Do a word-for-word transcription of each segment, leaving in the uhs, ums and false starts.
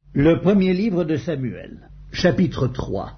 Le premier livre de Samuel, chapitre trois.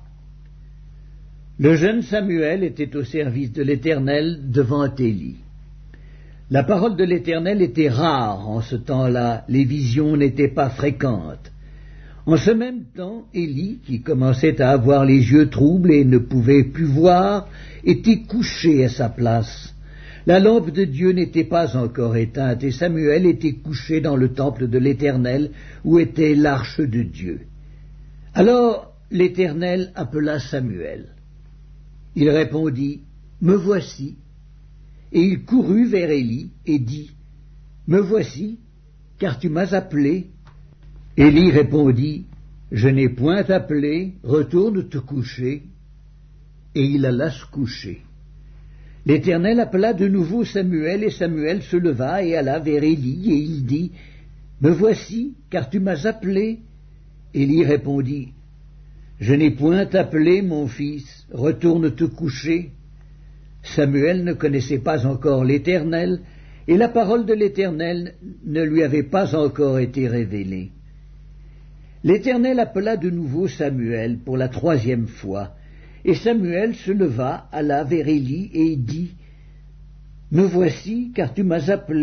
Le jeune Samuel était au service de l'Éternel devant Élie. La parole de l'Éternel était rare en ce temps-là, les visions n'étaient pas fréquentes. En ce même temps, Élie, qui commençait à avoir les yeux troubles et ne pouvait plus voir, était couché à sa place. La lampe de Dieu n'était pas encore éteinte, et Samuel était couché dans le temple de l'Éternel, où était l'arche de Dieu. Alors l'Éternel appela Samuel. Il répondit, « Me voici. » Et il courut vers Élie et dit, « Me voici, car tu m'as appelé. » Élie répondit, « Je n'ai point appelé, retourne te coucher. » Et il alla se coucher. L'Éternel appela de nouveau Samuel, et Samuel se leva et alla vers Élie, et il dit, « Me voici, car tu m'as appelé. » Élie répondit, « Je n'ai point appelé, mon fils, retourne te coucher. » Samuel ne connaissait pas encore l'Éternel, et la parole de l'Éternel ne lui avait pas encore été révélée. L'Éternel appela de nouveau Samuel pour la troisième fois, et Samuel se leva, alla vers Élie, et dit, « Me voici, car tu m'as appelé. »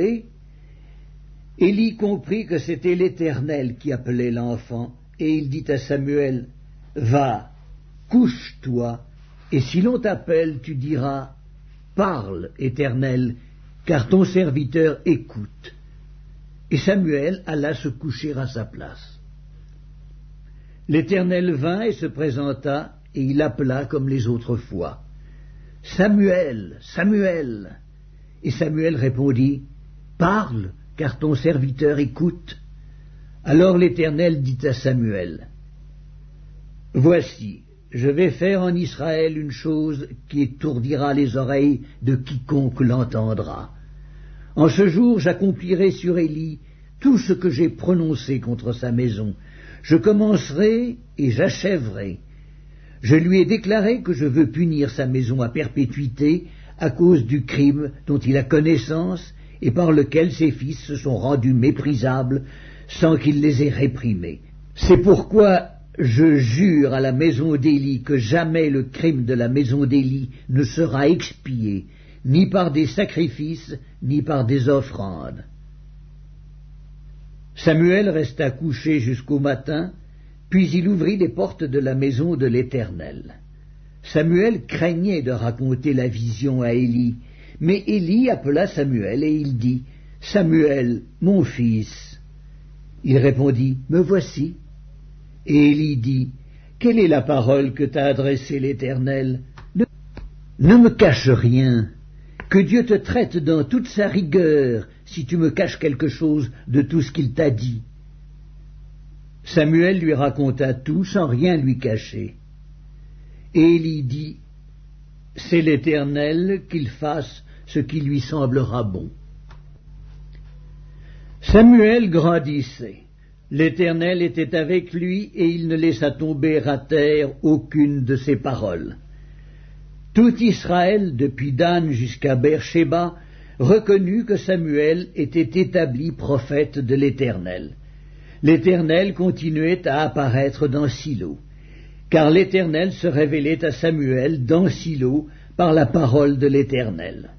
Élie comprit que c'était l'Éternel qui appelait l'enfant, et il dit à Samuel, « Va, couche-toi, et si l'on t'appelle, tu diras, « Parle, Éternel, car ton serviteur écoute. » Et Samuel alla se coucher à sa place. L'Éternel vint et se présenta, et il appela comme les autres fois, « Samuel, Samuel !» Et Samuel répondit, « Parle, car ton serviteur écoute. » Alors l'Éternel dit à Samuel, « Voici, je vais faire en Israël une chose qui étourdira les oreilles de quiconque l'entendra. En ce jour j'accomplirai sur Élie tout ce que j'ai prononcé contre sa maison. Je commencerai et j'achèverai. Je lui ai déclaré que je veux punir sa maison à perpétuité à cause du crime dont il a connaissance et par lequel ses fils se sont rendus méprisables sans qu'il les ait réprimés. C'est pourquoi je jure à la maison d'Élie que jamais le crime de la maison d'Élie ne sera expié, ni par des sacrifices, ni par des offrandes. » Samuel resta couché jusqu'au matin, puis il ouvrit les portes de la maison de l'Éternel. Samuel craignait de raconter la vision à Élie, mais Élie appela Samuel et il dit, « Samuel, mon fils. » Il répondit, « Me voici. » Et Élie dit, « Quelle est la parole que t'a adressée l'Éternel ? Ne, ne me cache rien. Que Dieu te traite dans toute sa rigueur si tu me caches quelque chose de tout ce qu'il t'a dit. » Samuel lui raconta tout sans rien lui cacher. Et Élie dit, « C'est l'Éternel qu'il fasse ce qui lui semblera bon. » Samuel grandissait. L'Éternel était avec lui et il ne laissa tomber à terre aucune de ses paroles. Tout Israël, depuis Dan jusqu'à Beer-Shéba, reconnut que Samuel était établi prophète de l'Éternel. L'Éternel continuait à apparaître dans Silo, car l'Éternel se révélait à Samuel dans Silo par la parole de l'Éternel.